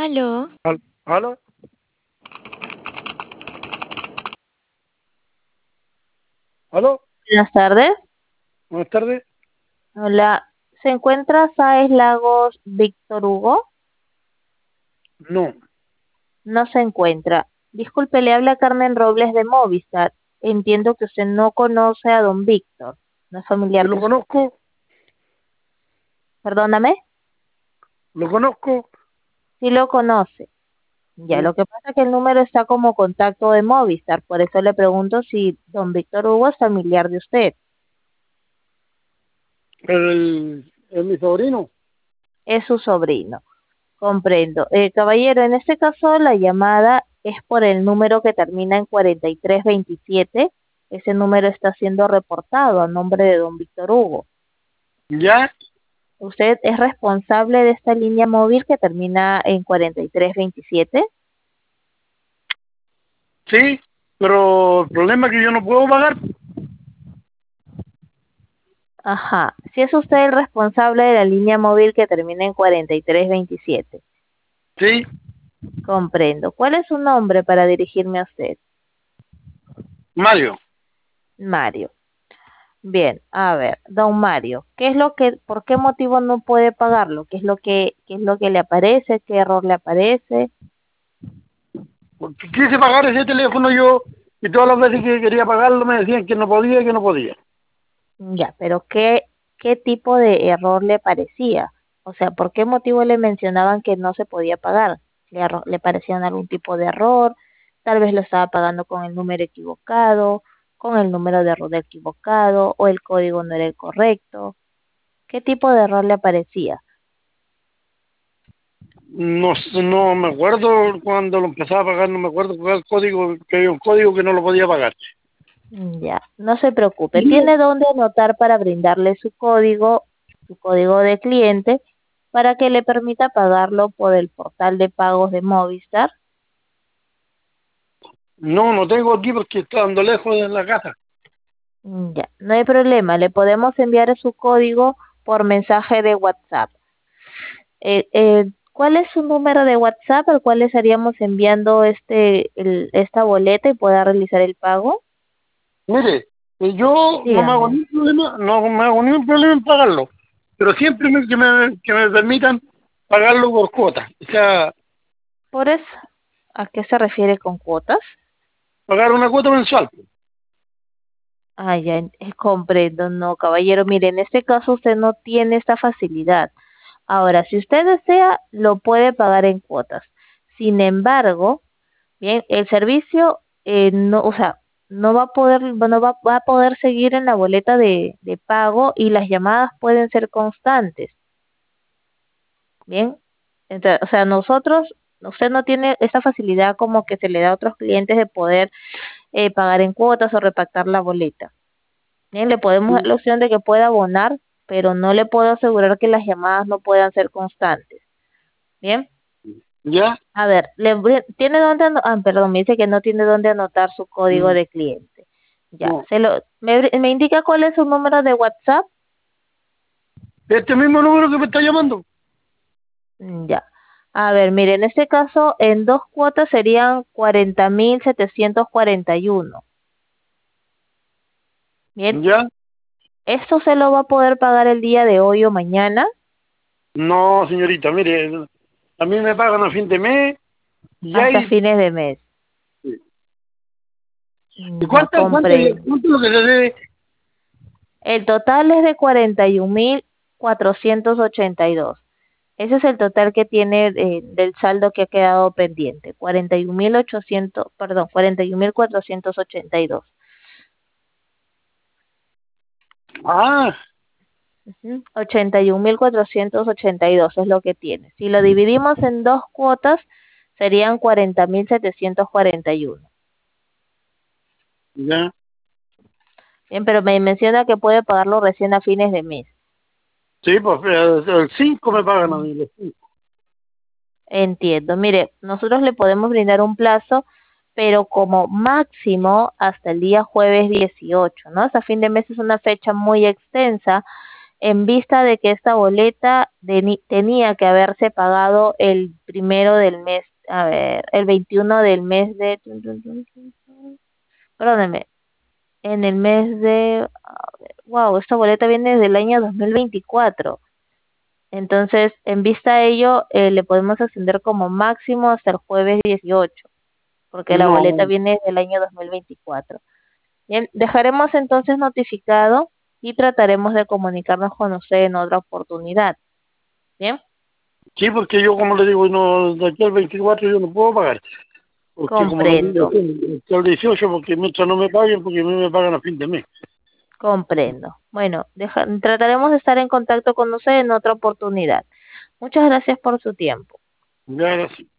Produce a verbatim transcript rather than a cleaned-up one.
Aló, Al- ¿Aló? ¿Aló? Buenas tardes. Buenas tardes. Hola. ¿Se encuentra Sáez Lagos Víctor Hugo? No, No se encuentra. Disculpe, le habla Carmen Robles de Movistar. Entiendo que usted no conoce a don Víctor. No es yo familiar de lo usted. conozco, Perdóname. lo conozco. Sí lo conoce. Ya, Mm. lo que pasa es que el número está como contacto de Movistar. Por eso le pregunto si don Víctor Hugo es familiar de usted. El, el mi sobrino. Es su sobrino. Comprendo. Eh, caballero, en este caso la llamada es por el número que termina en cuarenta y tres veintisiete. Ese número está siendo reportado a nombre de don Víctor Hugo. ¿Ya? ¿Usted es responsable de esta línea móvil que termina en cuarenta y tres veintisiete? Sí, pero el problema es que yo no puedo pagar. Ajá. Si es usted el responsable de la línea móvil que termina en cuarenta y tres veintisiete. Sí, Comprendo. ¿Cuál es su nombre para dirigirme a usted? Mario. Mario. Bien, a ver, don Mario, ¿qué es lo que, por qué motivo no puede pagarlo? ¿Qué es lo que, qué es lo que le aparece? ¿Qué error le aparece? Porque quise pagar ese teléfono yo y todas las veces que quería pagarlo me decían que no podía y que no podía. Ya, pero ¿qué, qué tipo de error le parecía? O sea, ¿por qué motivo le mencionaban que no se podía pagar? ¿Le, arro- le parecían algún tipo de error? Tal vez lo estaba pagando con el número equivocado, con el número de ruta equivocado, o el código no era el correcto. ¿Qué tipo de error le aparecía? No, s- no me acuerdo cuando lo empezaba a pagar, no me acuerdo cuál código, que había un código que no lo podía pagar. Mm, ya, no se preocupe. Y Tiene dónde anotar para brindarle su código, su código de cliente, para que le permita pagarlo por el portal de pagos de Movistar. no, no tengo aquí porque está ando lejos de la casa. Mm, ya, no hay problema. Le podemos enviar su código por mensaje de WhatsApp. Eh, eh, ¿cuál es su número de WhatsApp al cual le estaríamos enviando este, el- esta boleta y pueda realizar el pago? Mire, eh, yo no me hago Dígame. ningún problema, no me hago ningún problema en pagarlo, pero siempre me- que, me, que me permitan pagarlo por cuotas, o sea, Por eso, ¿a qué se refiere con cuotas? pagar una cuota mensual. Ah, ya en- eh, comprendo, no, caballero. Mire, en este caso usted no tiene esta facilidad. Ahora, si usted desea, lo puede pagar en cuotas. Sin embargo, bien, el servicio eh, no, o sea, no va a poder, no va, va a poder seguir en la boleta de, de pago y las llamadas pueden ser constantes. Bien, entonces, o sea, nosotros, usted no tiene esa facilidad como que se le da a otros clientes de poder eh, pagar en cuotas o repactar la boleta. Bien, le podemos dar la opción de que pueda abonar, pero no le puedo asegurar que las llamadas no puedan ser constantes. Bien, ¿Ya? a ver, le, bri- ¿tiene dónde ano- ah, perdón, me dice que no tiene dónde anotar su código Mm, de cliente. Ya, no. se lo, me, bri- me indica cuál es su número de WhatsApp. Este mismo número que me está llamando. Mm, ya. A ver, mire, en este caso, en dos cuotas serían cuarenta mil setecientos cuarenta y uno. Bien, ¿Ya? ¿esto se lo va a poder pagar el día de hoy o mañana? No, señorita, mire, a mí me pagan a fin de mes y Hasta hay... fines de mes. ¿Y Mm, ya cuánto, cuánto, comprendo. cuánto es lo que se debe? El total es de cuarenta y un mil cuatrocientos ochenta y dos. Ese es el total que tiene eh, del saldo que ha quedado pendiente. cuarenta y un mil ochocientos, perdón, cuarenta y un mil cuatrocientos ochenta y dos. Ah, Ujú, ochenta y un mil cuatrocientos ochenta y dos es lo que tiene. Si lo dividimos en dos cuotas, serían cuarenta mil setecientos cuarenta y uno. ya. Bien, pero me menciona que puede pagarlo recién a fines de mes. Sí, pues eh, el cinco me pagan a mí. Los cinco. Entiendo. Mire, nosotros le podemos brindar un plazo, pero como máximo hasta el día jueves dieciocho, ¿no? Hasta fin de mes es una fecha muy extensa en vista de que esta boleta de- tenía que haberse pagado el primero del mes, a ver, el veintiuno del mes de, perdónenme, en el mes de, wow, esta boleta viene desde el año dos mil veinticuatro. Entonces, en vista de ello, eh, le podemos extender como máximo hasta el jueves dieciocho, porque la boleta No, viene del año dos mil veinticuatro. Bien, dejaremos entonces notificado y trataremos de comunicarnos con usted en otra oportunidad. Bien, sí, porque yo, como le digo, no, de aquí al veinticuatro yo no puedo pagar. Porque como le digo, comprendo, hasta el dieciocho, porque mientras no me paguen, porque a mí me pagan a fin de mes. comprendo. Bueno, deja- trataremos de estar en contacto con usted en otra oportunidad. Muchas gracias por su tiempo. Ya,